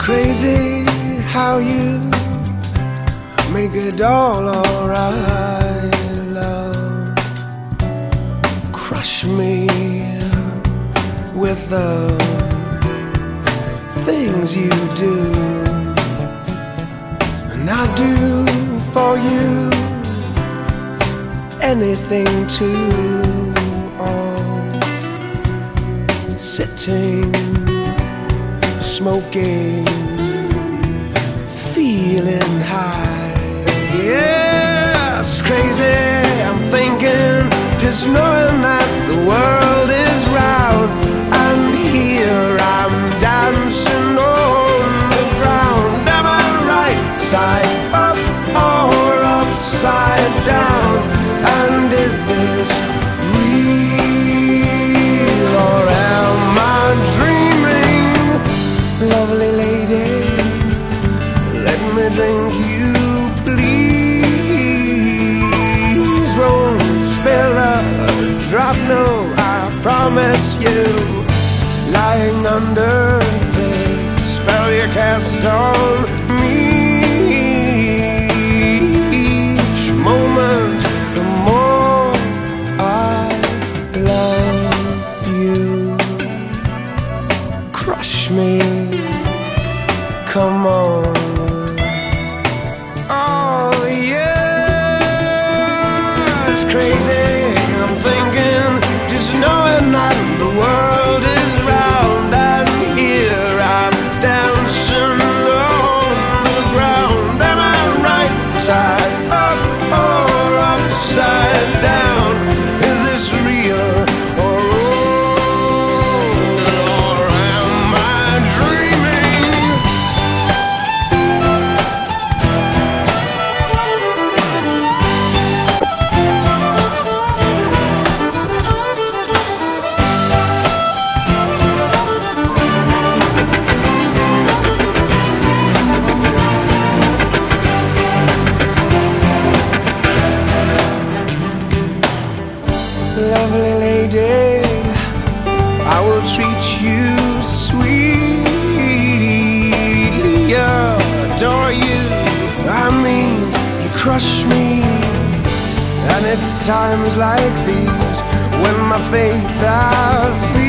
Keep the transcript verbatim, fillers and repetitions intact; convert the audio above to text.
Crazy how you make it all alright, love. Crush me with the things you do, and I'll do for you anything too. Oh, sitting, smoking, feeling high. Yeah, it's crazy, I'm thinking, just knowing that the world is round, and here I'm dancing on the ground. Am I right side up or upside down? And is this real, or am I dreaming? Lovely lady, let me drink you, please. Won't spill a drop, no, I promise you. Lying under this spell you cast on me, each moment the more I love you. Crush me, come on. Oh yeah, it's crazy, I'm thinking, just knowing that the world is round, and here I'm dancing on the ground. Am I right side up or upside down? Is this real or old, or am I dreaming? Lovely lady, I will treat you sweetly, adore you. I mean, you crush me, and it's times like these when my faith I feel